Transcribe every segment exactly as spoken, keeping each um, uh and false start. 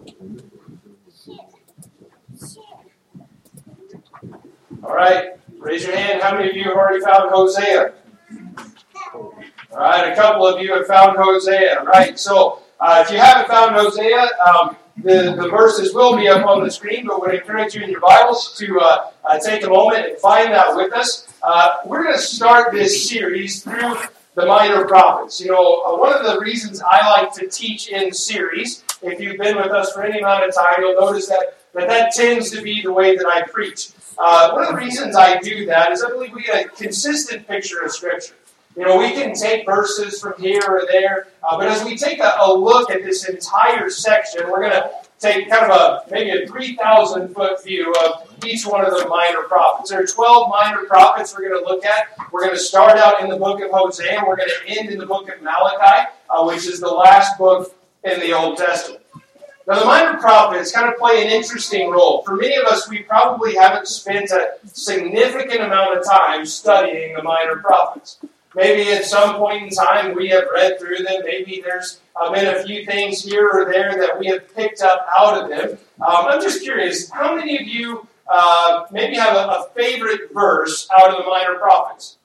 All right, raise your hand. How many of you have already found Hosea? All right, a couple of you have found Hosea. Right, so uh, if you haven't found Hosea, um, the, the verses will be up on the screen, but would encourage you in your Bibles to uh, uh, take a moment and find that with us. Uh, we're going to start this series through the minor prophets. You know, uh, one of the reasons I like to teach in series, if you've been with us for any amount of time, you'll notice that that, that tends to be the way that I preach. Uh, one of the reasons I do that is I believe we get a consistent picture of Scripture. You know, we can take verses from here or there, uh, but as we take a, a look at this entire section, we're going to take kind of a maybe a three thousand foot view of each one of the minor prophets. There are twelve minor prophets we're going to look at. We're going to start out in the book of Hosea, and we're going to end in the book of Malachi, uh, which is the last book in the Old Testament. Now, the minor prophets kind of play an interesting role. For many of us, we probably haven't spent a significant amount of time studying the minor prophets. Maybe at some point in time we have read through them. Maybe there's uh, been a few things here or there that we have picked up out of them. Um, I'm just curious, how many of you uh, maybe have a, a favorite verse out of the minor prophets?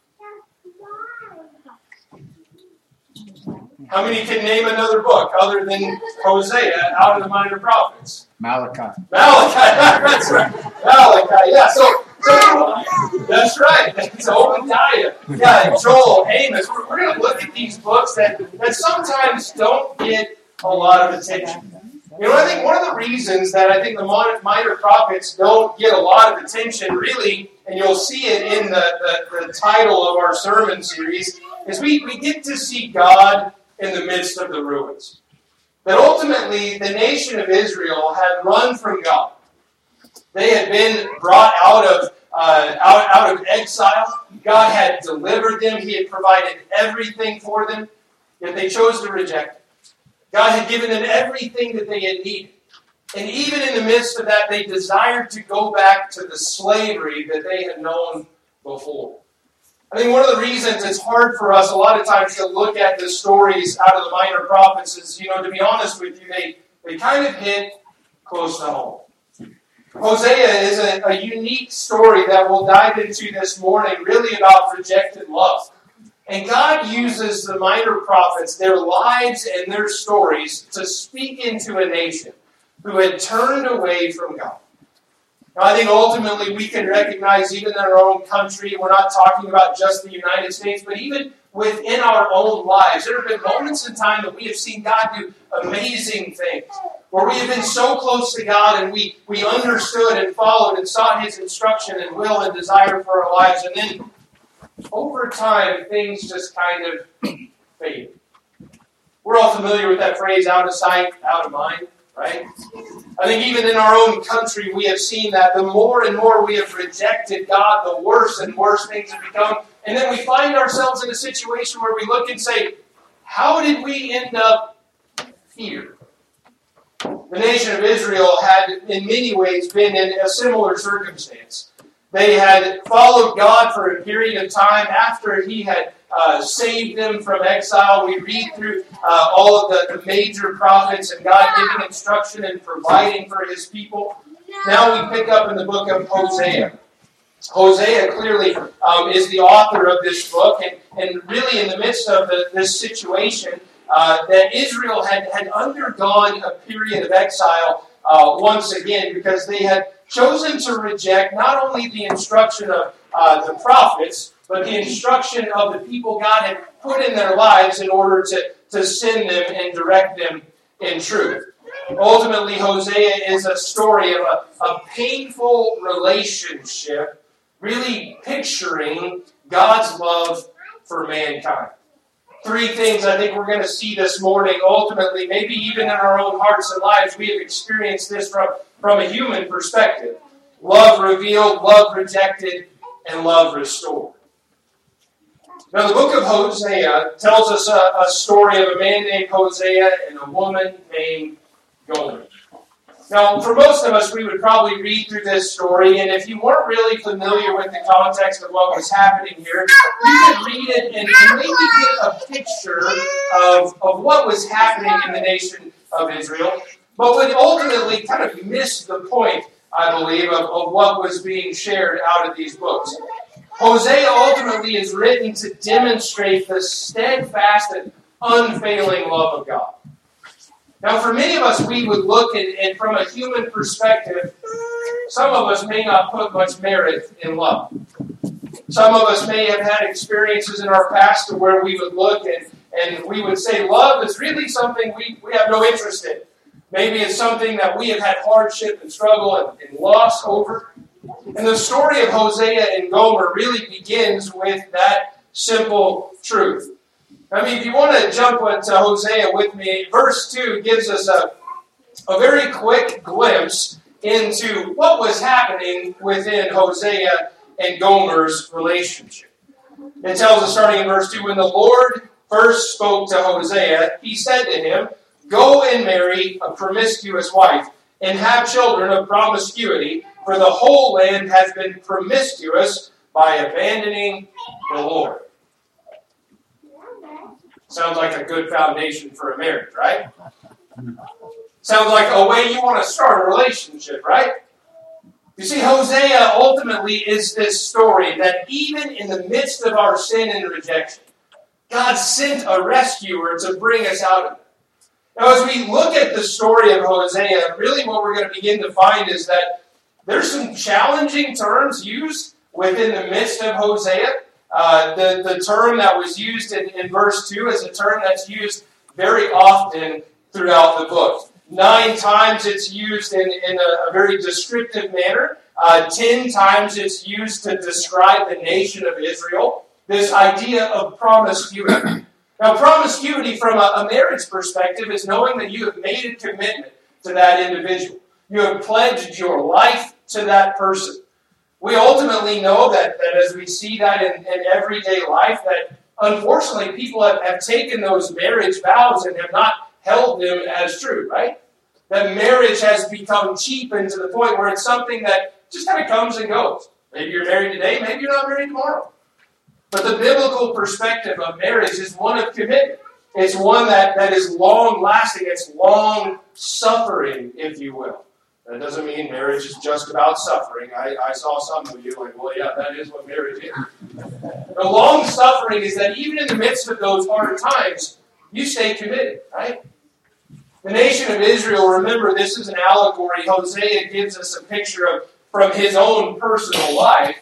How many can name another book other than Hosea out of the minor prophets? Malachi. Malachi, that's right. Malachi, yeah. So, so that's right. It's Obadiah. Yeah, Joel, Amos. We're, we're going to look at these books that, that sometimes don't get a lot of attention. You know, I think one of the reasons that I think the minor prophets don't get a lot of attention, really, and you'll see it in the, the, the title of our sermon series, is we, we get to see God in the midst of the ruins. That ultimately, the nation of Israel had run from God. They had been brought out of uh, out, out of exile. God had delivered them. He had provided everything for them, yet they chose to reject it. God had given them everything that they had needed. And even in the midst of that, they desired to go back to the slavery that they had known before. I think one of the reasons it's hard for us a lot of times to look at the stories out of the minor prophets is, you know, to be honest with you, they, they kind of hit close to home. Hosea is a, a unique story that we'll dive into this morning, really about rejected love. And God uses the minor prophets, their lives and their stories, to speak into a nation who had turned away from God. Now, I think ultimately we can recognize even in our own country, we're not talking about just the United States, but even within our own lives, there have been moments in time that we have seen God do amazing things, where we have been so close to God and we, we understood and followed and sought His instruction and will and desire for our lives, and then over time, things just kind of fade. We're all familiar with that phrase, out of sight, out of mind. Right? I think even in our own country, we have seen that the more and more we have rejected God, the worse and worse things have become. And then we find ourselves in a situation where we look and say, how did we end up here? The nation of Israel had, in many ways, been in a similar circumstance. They had followed God for a period of time after He had uh, saved them from exile. We read through uh, all of the, the major prophets and God giving instruction and providing for His people. Now we pick up in the book of Hosea. Hosea clearly um, is the author of this book, and, and really in the midst of the, this situation uh, that Israel had, had undergone a period of exile uh, once again, because they had chosen to reject not only the instruction of uh, the prophets, but the instruction of the people God had put in their lives in order to, to send them and direct them in truth. Ultimately, Hosea is a story of a, a painful relationship, really picturing God's love for mankind. Three things I think we're going to see this morning. Ultimately, maybe even in our own hearts and lives, we have experienced this from, from a human perspective. Love revealed, love rejected, and love restored. Now, the book of Hosea tells us a, a story of a man named Hosea and a woman named Gomer. Now, for most of us, we would probably read through this story, and if you weren't really familiar with the context of what was happening here, you could read it and, and maybe get a picture of, of what was happening in the nation of Israel. but would ultimately kind of miss the point, I believe, of, of what was being shared out of these books. Hosea ultimately is written to demonstrate the steadfast and unfailing love of God. Now, for many of us, we would look at, and from a human perspective, some of us may not put much merit in love. Some of us may have had experiences in our past to where we would look and, and we would say love is really something we, we have no interest in. Maybe it's something that we have had hardship and struggle and, and loss over. And the story of Hosea and Gomer really begins with that simple truth. I mean, if you want to jump into Hosea with me, verse two gives us a, a very quick glimpse into what was happening within Hosea and Gomer's relationship. It tells us, starting in verse two, when the Lord first spoke to Hosea, he said to him, "Go and marry a promiscuous wife, and have children of promiscuity, for the whole land has been promiscuous by abandoning the Lord." Sounds like a good foundation for a marriage, right? Sounds like a way you want to start a relationship, right? You see, Hosea ultimately is this story that even in the midst of our sin and rejection, God sent a rescuer to bring us out of it. Now, as we look at the story of Hosea, really what we're going to begin to find is that there's some challenging terms used within the midst of Hosea. Uh, the, the term that was used in, in verse two is a term that's used very often throughout the book. Nine times it's used in, in a, a very descriptive manner. Uh, ten times it's used to describe the nation of Israel. This idea of promiscuity. Now, promiscuity from a, a marriage perspective is knowing that you have made a commitment to that individual. You have pledged your life to that person. We ultimately know that, that as we see that in, in everyday life, that unfortunately people have, have taken those marriage vows and have not held them as true, right? That marriage has become cheapened to the point where it's something that just kind of comes and goes. Maybe you're married today, maybe you're not married tomorrow. But the biblical perspective of marriage is one of commitment. It's one that, that is long-lasting. It's long-suffering, if you will. That doesn't mean marriage is just about suffering. I, I saw some of you like, well, yeah, that is what marriage is. The long-suffering is that even in the midst of those hard times, you stay committed, right? The nation of Israel, remember, this is an allegory. Hosea gives us a picture of from his own personal life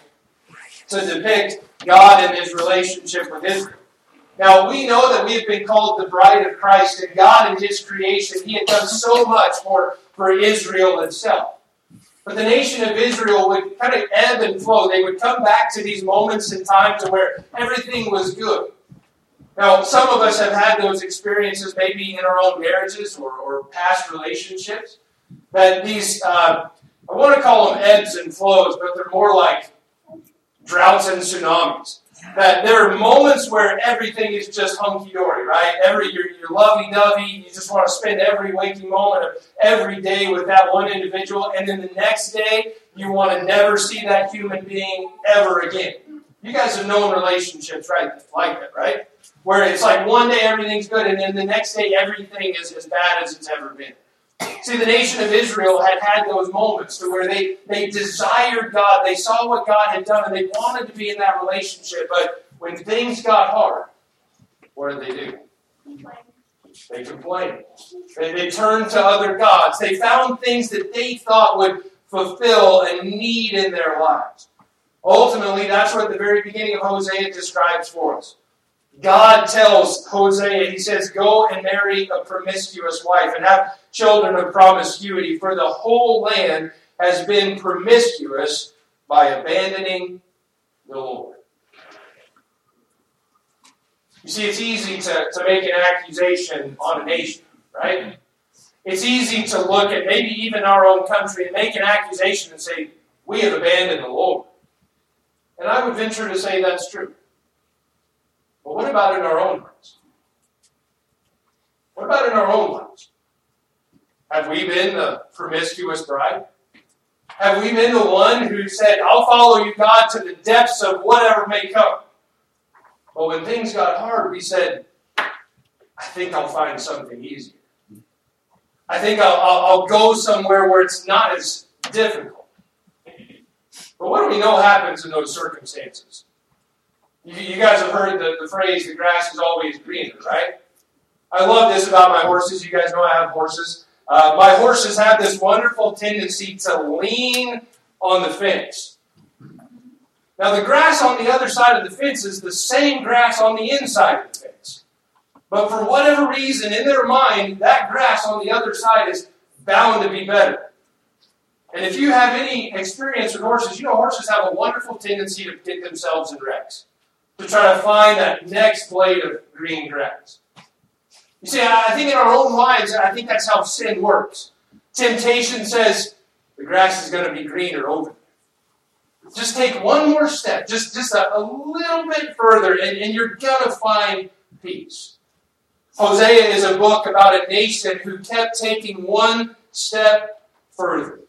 to depict God and his relationship with Israel. Now, we know that we have been called the bride of Christ, and God in his creation, he had done so much for, for Israel itself. But the nation of Israel would kind of ebb and flow. They would come back to these moments in time to where everything was good. Now, some of us have had those experiences maybe in our own marriages or, or past relationships. That these, uh, I want to call them ebbs and flows, but they're more like droughts and tsunamis. That there are moments where everything is just hunky-dory, right? Every you're, you're lovey-dovey, you just want to spend every waking moment of every day with that one individual, and then the next day you want to never see that human being ever again. You guys have known relationships right like that, right? Where it's like one day everything's good, and then the next day everything is as bad as it's ever been. See, the nation of Israel had had those moments to where they, they desired God. They saw what God had done, and they wanted to be in that relationship. But when things got hard, what did they do? They complained. They, they turned to other gods. They found things that they thought would fulfill a need in their lives. Ultimately, that's what the very beginning of Hosea describes for us. God tells Hosea, he says, go and marry a promiscuous wife and have children of promiscuity, for the whole land has been promiscuous by abandoning the Lord. You see, it's easy to, to make an accusation on a nation, right? It's easy to look at maybe even our own country and make an accusation and say, we have abandoned the Lord. And I would venture to say that's true. But what about in our own lives? What about in our own lives? Have we been the promiscuous bride? Have we been the one who said, I'll follow you, God, to the depths of whatever may come? But when things got hard, we said, I think I'll find something easier. I think I'll, I'll, I'll go somewhere where it's not as difficult. But what do we know happens in those circumstances? You, you guys have heard the, the phrase, the grass is always greener, right? I love this about my horses. You guys know I have horses. Uh, my horses have this wonderful tendency to lean on the fence. Now, the grass on the other side of the fence is the same grass on the inside of the fence. But for whatever reason, in their mind, that grass on the other side is bound to be better. And if you have any experience with horses, you know horses have a wonderful tendency to get themselves in wrecks, to try to find that next blade of green grass. You see, I think in our own lives, I think that's how sin works. Temptation says, the grass is going to be greener over there. Just take one more step, just, just a, a little bit further, and, and you're going to find peace. Hosea is a book about a nation who kept taking one step further.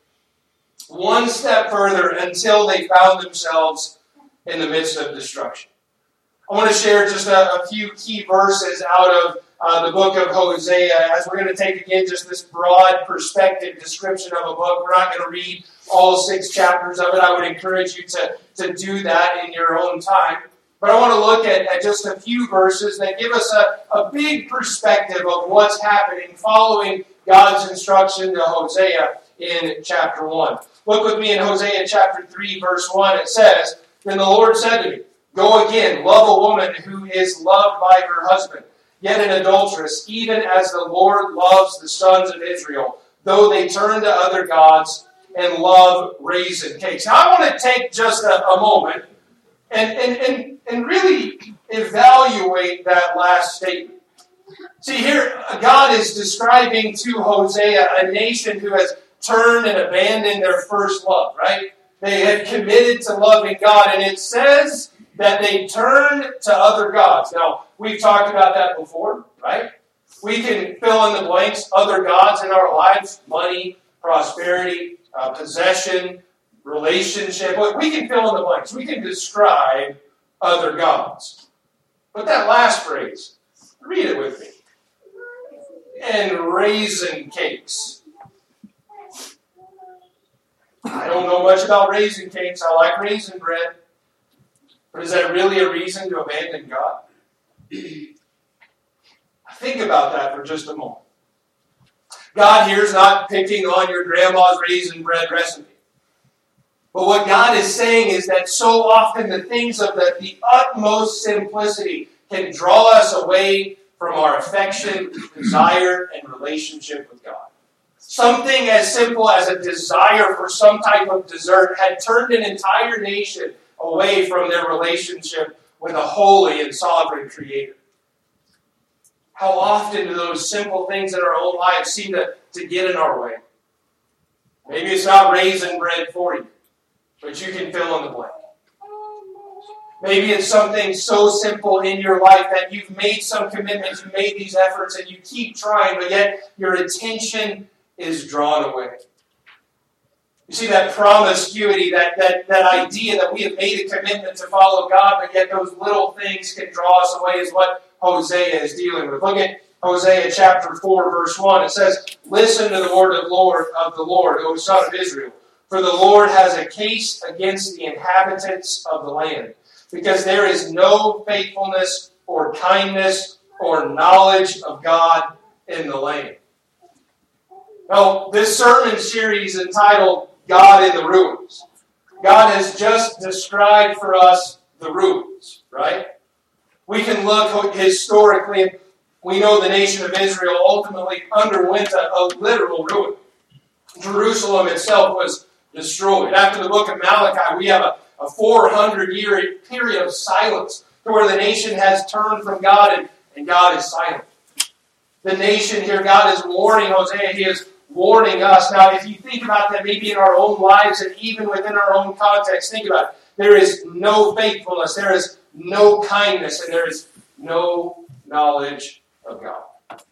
One step further until they found themselves in the midst of destruction. I want to share just a, a few key verses out of uh, the book of Hosea, as we're going to take again just this broad perspective description of a book. We're not going to read all six chapters of it. I would encourage you to, to do that in your own time. But I want to look at, at just a few verses that give us a, a big perspective of what's happening following God's instruction to Hosea in chapter one. Look with me in Hosea chapter three, verse one. It says, "Then the Lord said to me, go again, love a woman who is loved by her husband, yet an adulteress, even as the Lord loves the sons of Israel, though they turn to other gods and love raisin cakes." Now, I want to take just a, a moment and, and, and, and really evaluate that last statement. See, here, God is describing to Hosea a nation who has turned and abandoned their first love, right? They had committed to loving God, and it says that they turned to other gods. Now, we've talked about that before, right? We can fill in the blanks, other gods in our lives, money, prosperity, uh, possession, relationship. We can fill in the blanks. We can describe other gods. But that last phrase, read it with me. And raisin cakes. I don't know much about raisin cakes. I like raisin bread. But is that really a reason to abandon God? Think about that for just a moment. God here's not picking on your grandma's raisin bread recipe. But what God is saying is that so often the things of the, the utmost simplicity can draw us away from our affection, desire, and relationship with God. Something as simple as a desire for some type of dessert had turned an entire nation away from their relationship with a holy and sovereign Creator. How often do those simple things in our own lives seem to, to get in our way? Maybe it's not raisin bread for you, but you can fill in the blank. Maybe it's something so simple in your life that you've made some commitments, you've made these efforts, and you keep trying, but yet your attention is drawn away. You see that promiscuity, that, that, that idea that we have made a commitment to follow God, but yet those little things can draw us away is what Hosea is dealing with. Look at Hosea chapter four, verse one. It says, "Listen to the word of Lord of the Lord, O son of Israel. For the Lord has a case against the inhabitants of the land, because there is no faithfulness or kindness or knowledge of God in the land." Now, this sermon series entitled God in the Ruins. God has just described for us the ruins, right? We can look historically, and we know the nation of Israel ultimately underwent a, a literal ruin. Jerusalem itself was destroyed. After the book of Malachi, we have a, a four hundred year period of silence to where the nation has turned from God and, and God is silent. The nation here, God is warning Hosea, He is warning us. Now, if you think about that maybe in our own lives and even within our own context, think about it. There is no faithfulness, there is no kindness, and there is no knowledge of God.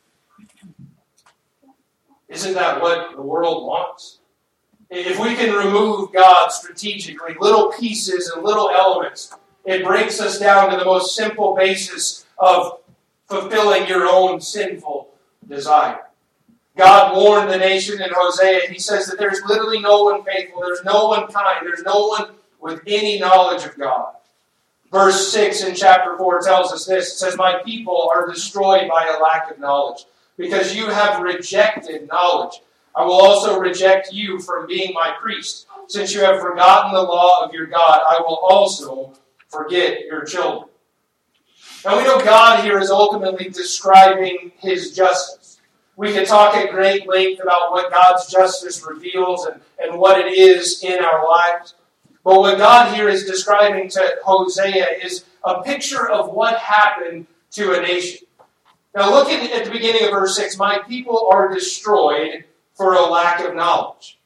Isn't that what the world wants? If we can remove God strategically, little pieces and little elements, it breaks us down to the most simple basis of fulfilling your own sinful desire. God warned the nation in Hosea. He says that there's literally no one faithful. There's no one kind. There's no one with any knowledge of God. Verse six in chapter four tells us this. It says, my people are destroyed by a lack of knowledge, because you have rejected knowledge. I will also reject you from being my priest. Since you have forgotten the law of your God, I will also forget your children. Now we know God here is ultimately describing his justice. We could talk at great length about what God's justice reveals and, and what it is in our lives. But what God here is describing to Hosea is a picture of what happened to a nation. Now looking at the beginning of verse six, my people are destroyed for a lack of knowledge.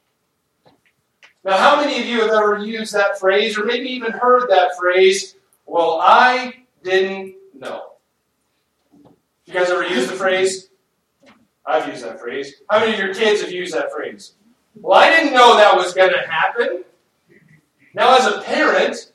Now how many of you have ever used that phrase, or maybe even heard that phrase, well, I didn't know? You guys ever used the phrase? I've used that phrase. How many of your kids have used that phrase? Well, I didn't know that was going to happen. Now, as a parent,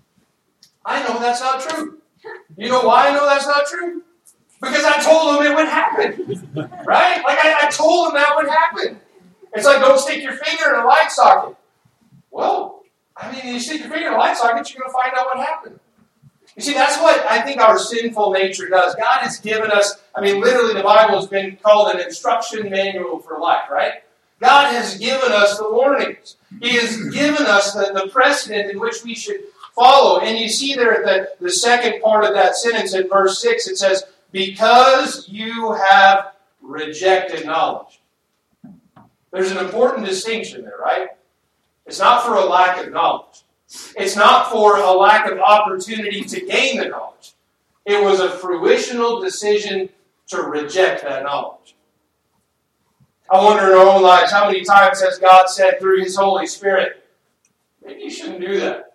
I know that's not true. You know why I know that's not true? Because I told them it would happen. Right? Like, I, I told them that would happen. It's like, don't stick your finger in a light socket. Well, I mean, you stick your finger in a light socket, you're going to find out what happened. You see, that's what I think our sinful nature does. God has given us, I mean, literally the Bible has been called an instruction manual for life, right? God has given us the warnings. He has given us the, the precedent in which we should follow. And you see there at the, the second part of that sentence in verse six, it says, because you have rejected knowledge. There's an important distinction there, right? It's not for a lack of knowledge. It's not for a lack of opportunity to gain the knowledge. It was a fruitional decision to reject that knowledge. I wonder in our own lives, how many times has God said through His Holy Spirit, maybe you shouldn't do that.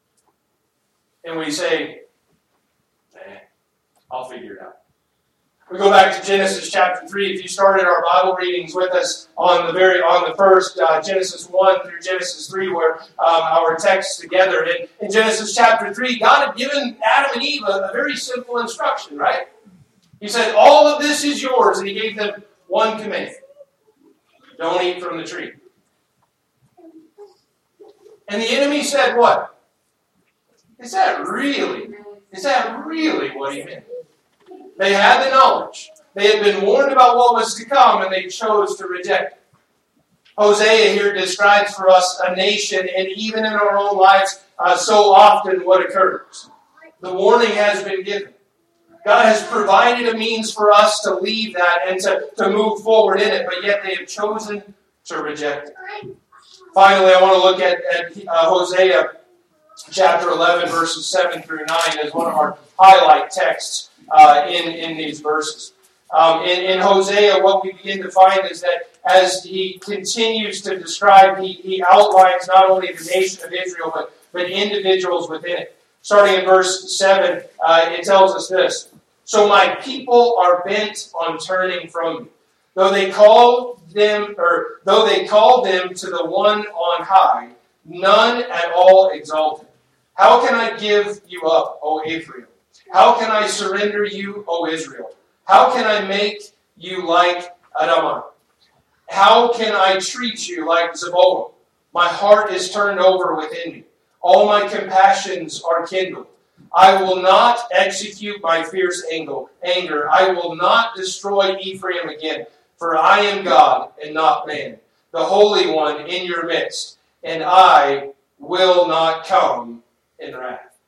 And we say, nah, I'll figure it out. We go back to Genesis chapter three. If you started our Bible readings with us on the very on the first uh, Genesis one through Genesis three, where um, our texts together. In, in Genesis chapter three, God had given Adam and Eve a, a very simple instruction, right? He said, all of this is yours, and He gave them one command. Don't eat from the tree. And the enemy said what? Is that really? Is that really what he meant? They had the knowledge. They had been warned about what was to come, and they chose to reject it. Hosea here describes for us a nation, and even in our own lives, uh, so often what occurs. The warning has been given. God has provided a means for us to leave that and to, to move forward in it, but yet they have chosen to reject it. Finally, I want to look at, at uh, Hosea chapter eleven, verses seven through nine as one of our highlight texts uh, in, in these verses. Um, in, in Hosea, what we begin to find is that as he continues to describe, he, he outlines not only the nation of Israel, but, but individuals within it. Starting in verse seven, uh, it tells us this. So my people are bent on turning from me. Though they call them, or though they call them to the one on high, none at all exalted. How can I give you up, O Ephraim? How can I surrender you, O Israel? How can I make you like Adamah? How can I treat you like Zeboim? My heart is turned over within me. All my compassions are kindled. I will not execute my fierce anger. I will not destroy Ephraim again. For I am God and not man, the Holy One in your midst, and I will not come in wrath.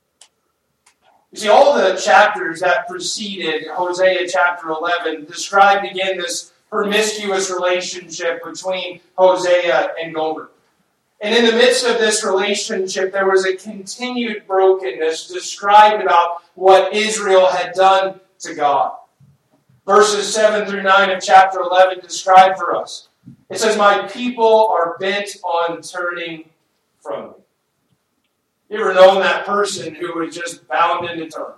You see, all the chapters that preceded Hosea chapter eleven described again this promiscuous relationship between Hosea and Gomer. And in the midst of this relationship, there was a continued brokenness described about what Israel had done to God. Verses seven through nine of chapter eleven describe for us. It says, my people are bent on turning from me. You ever known that person who was just bound into turn?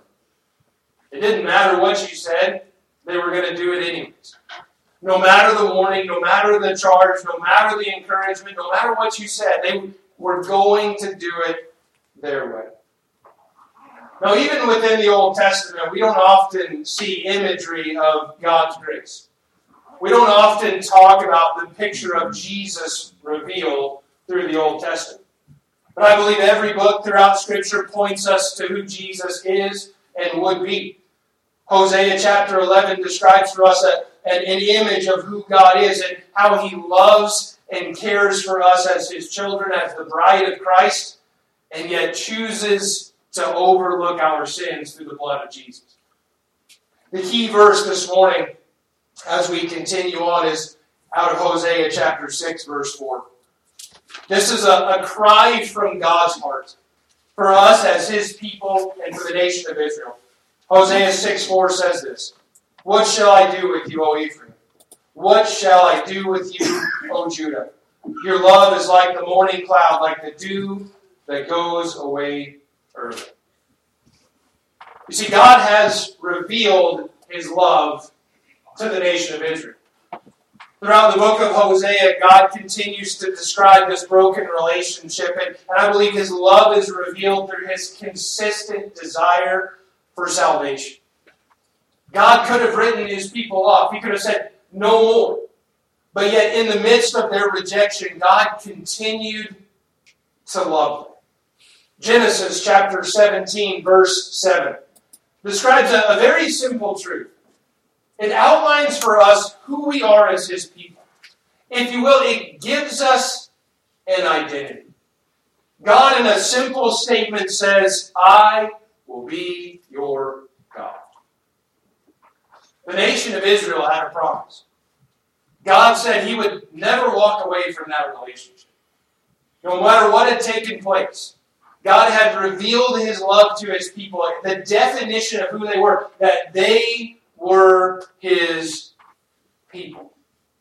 It didn't matter what you said, they were going to do it anyways. No matter the warning, no matter the charge, no matter the encouragement, no matter what you said, they were going to do it their way. Now, even within the Old Testament, we don't often see imagery of God's grace. we don't often talk about the picture of Jesus revealed through the Old Testament. But I believe every book throughout Scripture points us to who Jesus is and would be. Hosea chapter eleven describes for us a, an, an image of who God is and how He loves and cares for us as His children, as the bride of Christ, and yet chooses to overlook our sins through the blood of Jesus. The key verse this morning, as we continue on, is out of Hosea chapter six, verse four. This is a, a cry from God's heart for us as His people and for the nation of Israel. Hosea six four says this, "What shall I do with you, O Ephraim? What shall I do with you, O Judah? Your love is like the morning cloud, like the dew that goes away early." You see, God has revealed His love to the nation of Israel. Throughout the book of Hosea, God continues to describe this broken relationship, and, and I believe His love is revealed through His consistent desire for salvation. God could have written His people off. He could have said, "No more." But yet, in the midst of their rejection, God continued to love them. Genesis chapter seventeen, verse seven, describes a, a very simple truth. It outlines for us who we are as His people. If you will, it gives us an identity. God, in a simple statement, says, "I will be your God." The nation of Israel had a promise. God said He would never walk away from that relationship. No matter what had taken place, God had revealed His love to His people, the definition of who they were, that they were His people.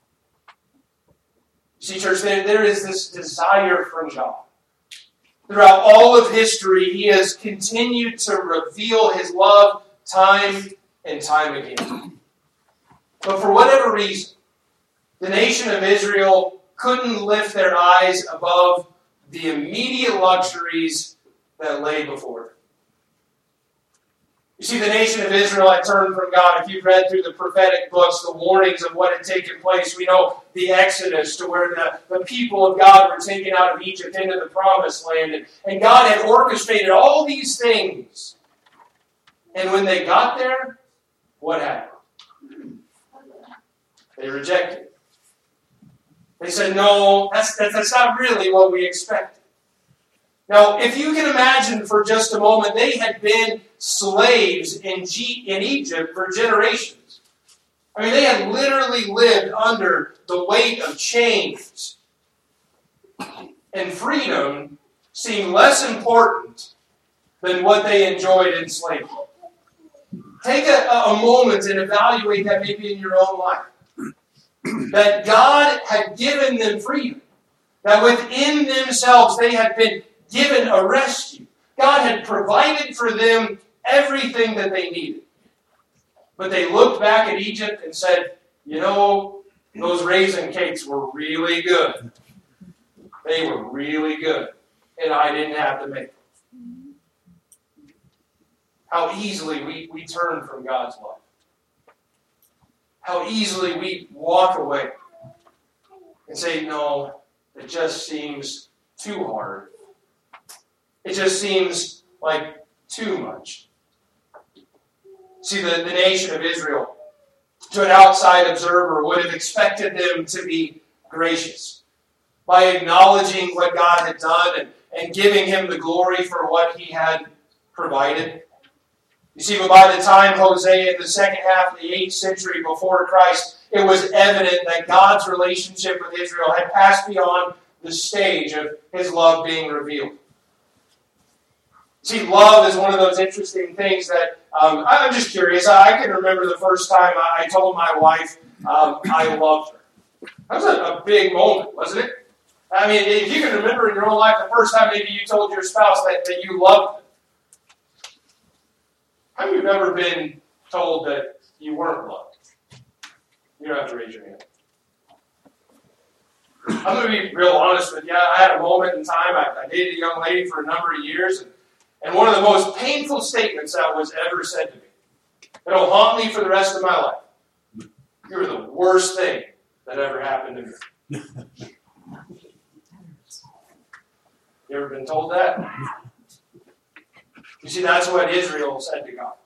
See, church, there, there is this desire from God. Throughout all of history, He has continued to reveal His love time and time again. But for whatever reason, the nation of Israel couldn't lift their eyes above the immediate luxuries that lay before them. You see, the nation of Israel had turned from God. If you've read through the prophetic books, the warnings of what had taken place, we know the Exodus to where the, the people of God were taken out of Egypt into the promised land. And, and God had orchestrated all these things. And when they got there, what happened? They rejected. They said, "No, that's, that's not really what we expected." Now, if you can imagine for just a moment, they had been slaves in, G- in Egypt for generations. I mean, they had literally lived under the weight of chains. And freedom seemed less important than what they enjoyed in slavery. Take a, a moment and evaluate that maybe in your own life. That God had given them freedom. That within themselves they had been given a rescue. God had provided for them everything that they needed. But they looked back at Egypt and said, "You know, those raisin cakes were really good. They were really good. And I didn't have to make them." How easily we, we turn from God's love. How easily we walk away and say, "No, it just seems too hard. It just seems like too much." See, the, the nation of Israel, to an outside observer, would have expected them to be gracious by acknowledging what God had done and, and giving Him the glory for what He had provided. You see, but by the time Hosea, in the second half of the eighth century before Christ, it was evident that God's relationship with Israel had passed beyond the stage of His love being revealed. See, love is one of those interesting things that, um, I'm just curious, I, I can remember the first time I, I told my wife um, I loved her. That was a, a big moment, wasn't it? I mean, if you can remember in your own life the first time maybe you told your spouse that, that you loved them. How many of you have ever been told that you weren't loved? You don't have to raise your hand. I'm going to be real honest with you. I had a moment in time, I, I dated a young lady for a number of years, and, and one of the most painful statements that was ever said to me, it'll haunt me for the rest of my life. You're the worst thing that ever happened to me. You ever been told that? You see, that's what Israel said to God.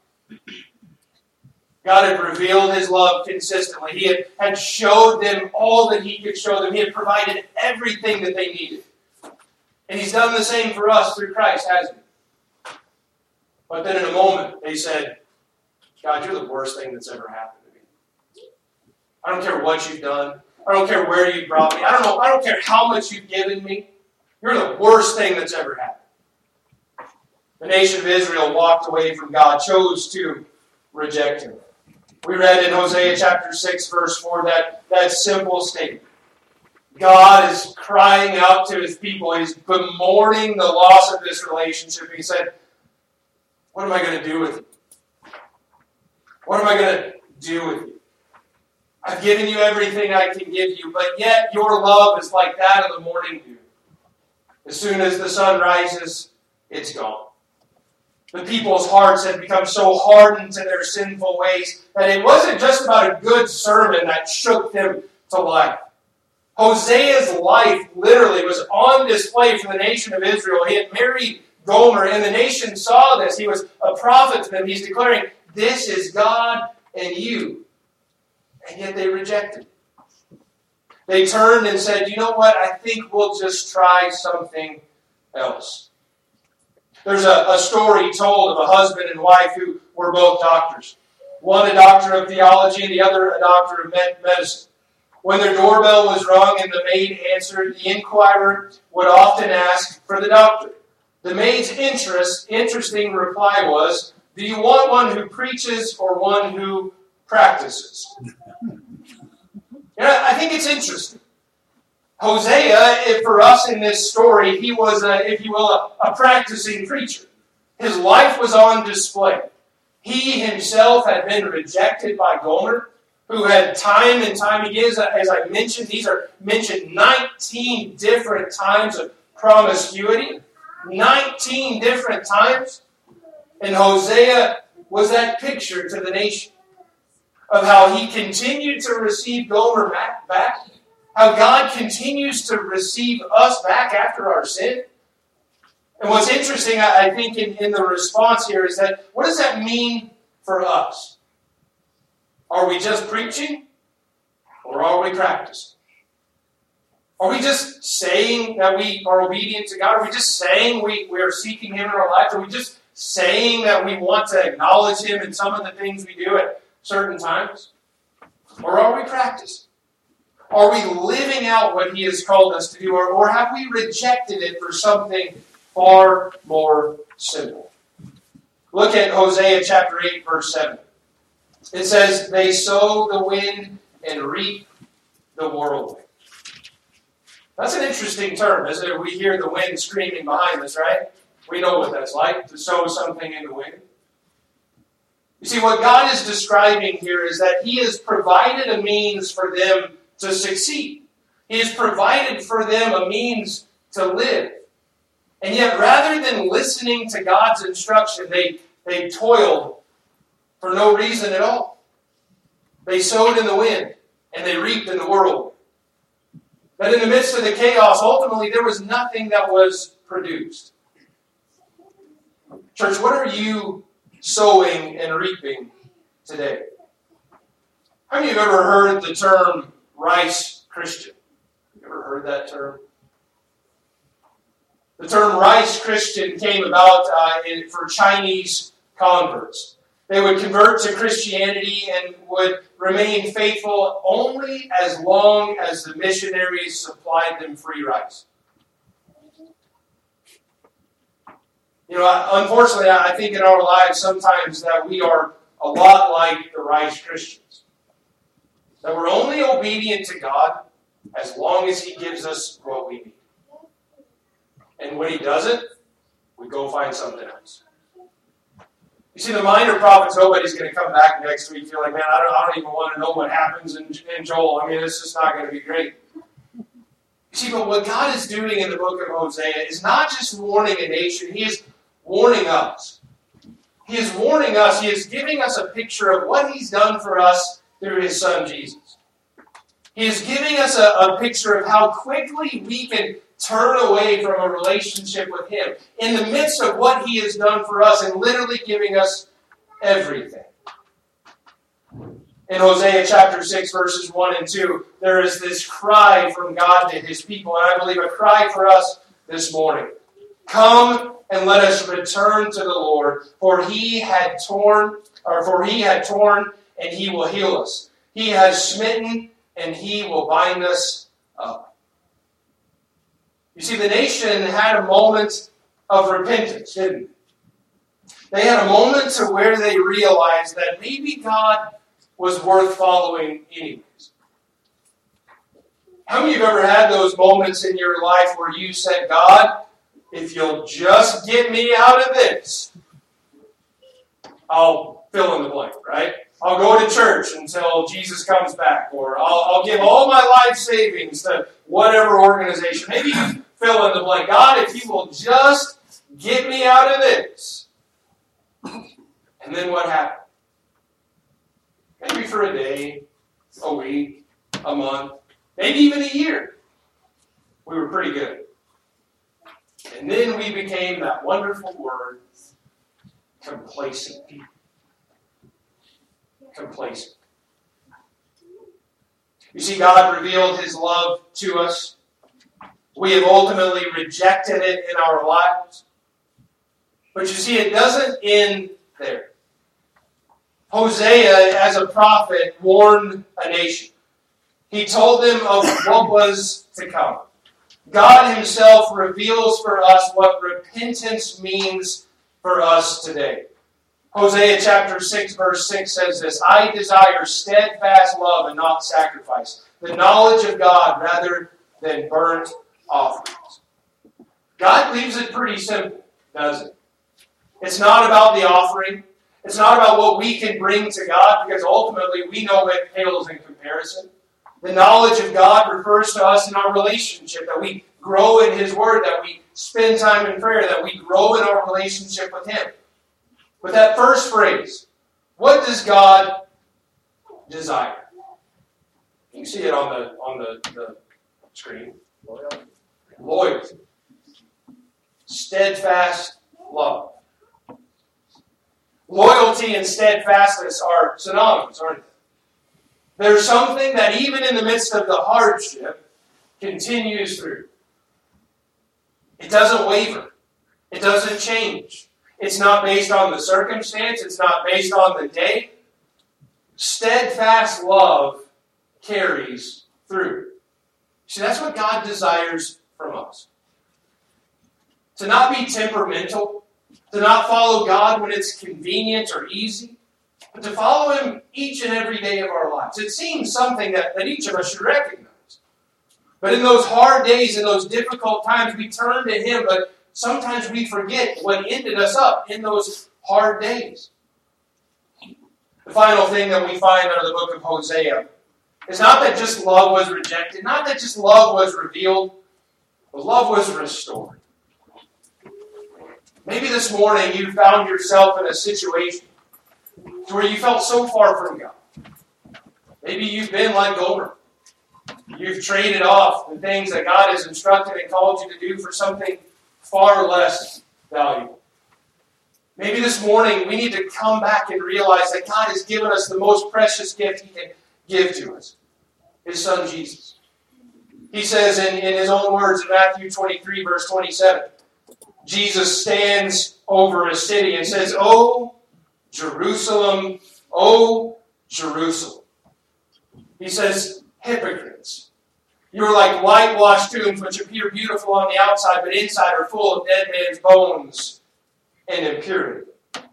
God had revealed his love consistently. He had, had showed them all that he could show them. He had provided everything that they needed. And he's done the same for us through Christ, hasn't he? But then in a moment, they said, God, you're the worst thing that's ever happened to me. I don't care what you've done. I don't care where you've brought me. I don't know. I don't care how much you've given me. You're the worst thing that's ever happened. The nation of Israel walked away from God, chose to reject him. We read in Hosea chapter six, verse four, that, that simple statement. God is crying out to his people. He's bemoaning the loss of this relationship. He said, what am I going to do with you? What am I going to do with you? I've given you everything I can give you, but yet your love is like that of the morning dew. As soon as the sun rises, it's gone. The people's hearts had become so hardened to their sinful ways that it wasn't just about a good sermon that shook them to life. Hosea's life literally was on display for the nation of Israel. He had married Gomer, and the nation saw this. He was a prophet to them. He's declaring, this is God and you. And yet they rejected. They turned and said, you know what? I think we'll just try something else. There's a, a story told of a husband and wife who were both doctors. One a doctor of theology and the other a doctor of med- medicine. When their doorbell was rung and the maid answered, the inquirer would often ask for the doctor. The maid's interest, interesting reply was, do you want one who preaches or one who practices? You know, I think it's interesting. Hosea, for us in this story, he was, a, if you will, a, a practicing preacher. His life was on display. He himself had been rejected by Gomer, who had time and time again, as I mentioned, these are mentioned nineteen different times of promiscuity. nineteen different times. And Hosea was that picture to the nation of how he continued to receive Gomer back, how God continues to receive us back after our sin. And what's interesting, I think, in, in the response here is that, what does that mean for us? Are we just preaching, or are we practicing? Are we just saying that we are obedient to God? Are we just saying we, we are seeking him in our lives? Are we just saying that we want to acknowledge him in some of the things we do at certain times? Or are we practicing? Are we living out what he has called us to do? Or, or have we rejected it for something far more simple? Look at Hosea chapter eight, verse seven. It says, they sow the wind and reap the whirlwind. That's an interesting term, isn't it? We hear the wind screaming behind us, right? We know what that's like, to sow something in the wind. You see, what God is describing here is that he has provided a means for them to succeed. He has provided for them a means to live. And yet, rather than listening to God's instruction, they, they toiled for no reason at all. They sowed in the wind, and they reaped in the whirlwind. But in the midst of the chaos, ultimately, there was nothing that was produced. Church, what are you sowing and reaping today? How many of you have ever heard the term rice Christian? Have you ever heard that term? The term rice Christian came about uh, in, for Chinese converts. They would convert to Christianity and would remain faithful only as long as the missionaries supplied them free rice. You know, unfortunately, I think in our lives sometimes that we are a lot like the rice Christians. That we're only obedient to God as long as he gives us what we need. And when he doesn't, we go find something else. You see, the minor prophets, nobody's going to come back next week and feel like, man, I don't, I don't even want to know what happens in, in Joel. I mean, it's just not going to be great. You see, but what God is doing in the book of Hosea is not just warning a nation, he is warning us. He is warning us. He is giving us a picture of what he's done for us through his Son Jesus. He is giving us a, a picture of how quickly we can turn away from a relationship with him in the midst of what he has done for us and literally giving us everything. In Hosea chapter six, verses one and two, there is this cry from God to his people, and I believe a cry for us this morning. Come and let us return to the Lord, for he had torn, or for he had torn, and he will heal us. He has smitten, and he will bind us up. You see, the nation had a moment of repentance, didn't they? They had a moment to where they realized that maybe God was worth following anyways. How many of you have ever had those moments in your life where you said, God, if you'll just get me out of this, I'll fill in the blank, right? I'll go to church until Jesus comes back, or I'll, I'll give all my life savings to whatever organization. Maybe you fill in the blank. God, if you will just get me out of this. And then what happened? Maybe for a day, a week, a month, maybe even a year, we were pretty good. And then we became that wonderful word, complacent people. Complacent. You see, God revealed his love to us. We have ultimately rejected it in our lives. But you see, it doesn't end there. Hosea, as a prophet, warned a nation. He told them of what was to come. God himself reveals for us what repentance means for us today. Hosea chapter six, verse six says this, I desire steadfast love and not sacrifice, the knowledge of God rather than burnt offerings. God leaves it pretty simple, doesn't it? It's not about the offering. It's not about what we can bring to God, because ultimately we know it pales in comparison. The knowledge of God refers to us in our relationship, that we grow in his word, that we spend time in prayer, that we grow in our relationship with him. But that first phrase, what does God desire? You can see it on the on the, the screen. Loyalty. Loyalty. Steadfast love. Loyalty and steadfastness are synonymous, aren't they? There's something that even in the midst of the hardship continues through. It doesn't waver. It doesn't change. It's not based on the circumstance. It's not based on the day. Steadfast love carries through. See, that's what God desires from us. To not be temperamental, to not follow God when it's convenient or easy, but to follow him each and every day of our lives. It seems something that, that each of us should recognize. But in those hard days, in those difficult times, we turn to him, but sometimes we forget what ended us up in those hard days. The final thing that we find out of the book of Hosea is not that just love was rejected, not that just love was revealed, but love was restored. Maybe this morning you found yourself in a situation where you felt so far from God. Maybe you've been like Gomer. You've traded off the things that God has instructed and called you to do for something far less valuable. Maybe this morning we need to come back and realize that God has given us the most precious gift he can give to us. His Son Jesus. He says in, in his own words in Matthew twenty-three, verse twenty-seven, Jesus stands over a city and says, "O Jerusalem, O Jerusalem." He says, hypocrites. You are like whitewashed tombs which appear beautiful on the outside, but inside are full of dead man's bones and impurity.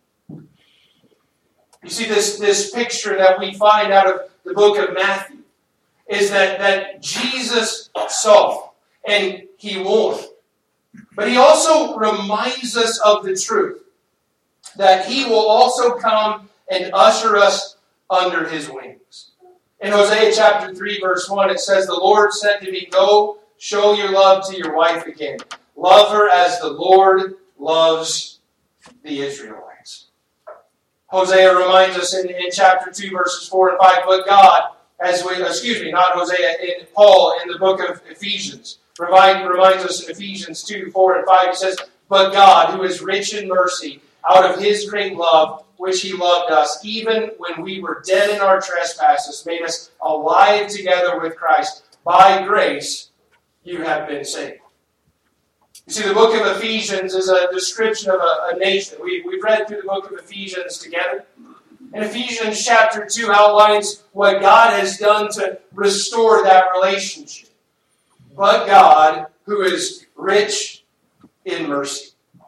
You see, this, this picture that we find out of the book of Matthew is that, that Jesus saw and he warned. But he also reminds us of the truth, that he will also come and usher us under his wings. In Hosea chapter three, verse one, it says, "The Lord said to me, go, show your love to your wife again. Love her as the Lord loves the Israelites." Hosea reminds us in, in chapter two, verses four and five, but God, as we, excuse me, not Hosea, in Paul in the book of Ephesians, remind, reminds us in Ephesians two, four and five, he says, but God, who is rich in mercy, out of his great love, which he loved us, even when we were dead in our trespasses, made us alive together with Christ. By grace, you have been saved. You see, the book of Ephesians is a description of a, a nation. We, we've read through the book of Ephesians together. And Ephesians chapter two outlines what God has done to restore that relationship. But God, who is rich in mercy.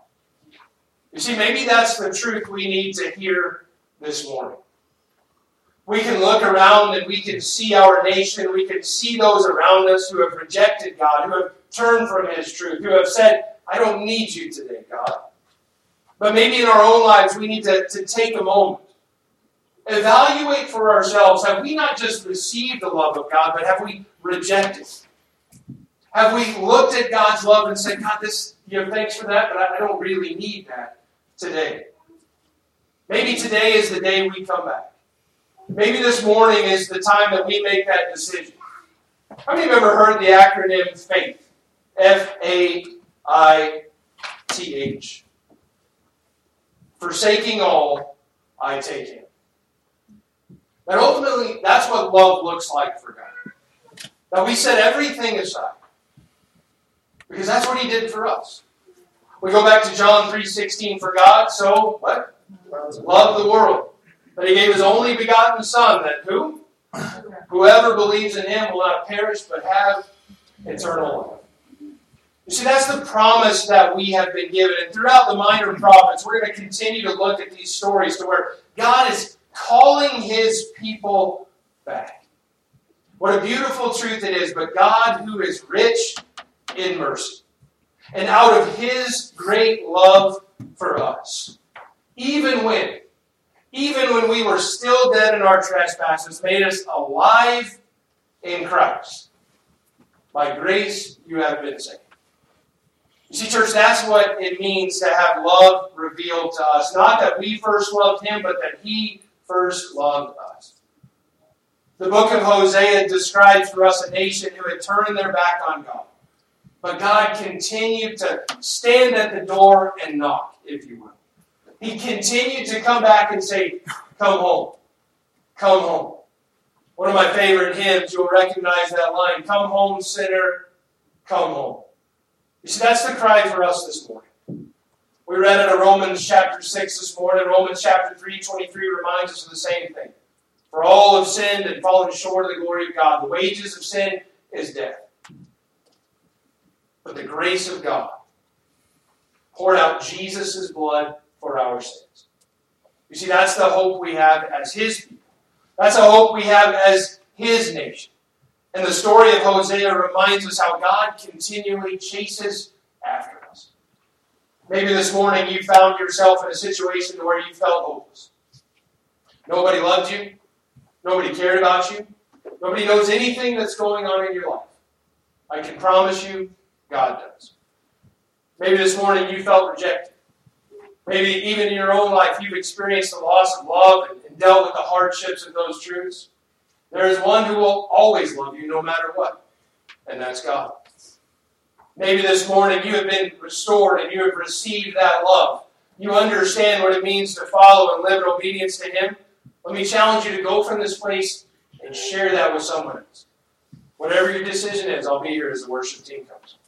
You see, maybe that's the truth we need to hear this morning. We can look around and we can see our nation, we can see those around us who have rejected God, who have turned from His truth, who have said, I don't need you today, God. But maybe in our own lives we need to, to take a moment. Evaluate for ourselves, have we not just received the love of God, but have we rejected it? Have we looked at God's love and said, God, this, you know, thanks for that, but I, I don't really need that today. Maybe today is the day we come back. Maybe this morning is the time that we make that decision. How many of you have ever heard the acronym FAITH? F A I T H. Forsaking all, I take Him. That ultimately, that's what love looks like for God. Now we set everything aside. Because that's what He did for us. We go back to John three sixteen. For God so, what? Loved the world. That He gave His only begotten Son, that who? Whoever believes in Him will not perish, but have eternal life. You see, that's the promise that we have been given. And throughout the minor prophets, we're going to continue to look at these stories to where God is calling His people back. What a beautiful truth it is. But God, who is rich in mercy, and out of His great love for us, even when, even when we were still dead in our trespasses, made us alive in Christ. By grace you have been saved. You see, church, that's what it means to have love revealed to us. Not that we first loved Him, but that He first loved us. The book of Hosea describes for us a nation who had turned their back on God. But God continued to stand at the door and knock, if you will. He continued to come back and say, come home. Come home. One of my favorite hymns, you'll recognize that line, come home, sinner, come home. You see, that's the cry for us this morning. We read it in Romans chapter six this morning. Romans chapter three twenty-three reminds us of the same thing. For all have sinned and fallen short of the glory of God. The wages of sin is death. But the grace of God poured out Jesus' blood for our sins. You see, that's the hope we have as His people. That's a hope we have as His nation. And the story of Hosea reminds us how God continually chases after us. Maybe this morning you found yourself in a situation where you felt hopeless. Nobody loved you. Nobody cared about you. Nobody knows anything that's going on in your life. I can promise you, God does. Maybe this morning you felt rejected. Maybe even in your own life you've experienced the loss of love and, and dealt with the hardships of those truths. There is one who will always love you no matter what, and that's God. Maybe this morning you have been restored and you have received that love. You understand what it means to follow and live in obedience to Him. Let me challenge you to go from this place and share that with someone else. Whatever your decision is, I'll be here as the worship team comes.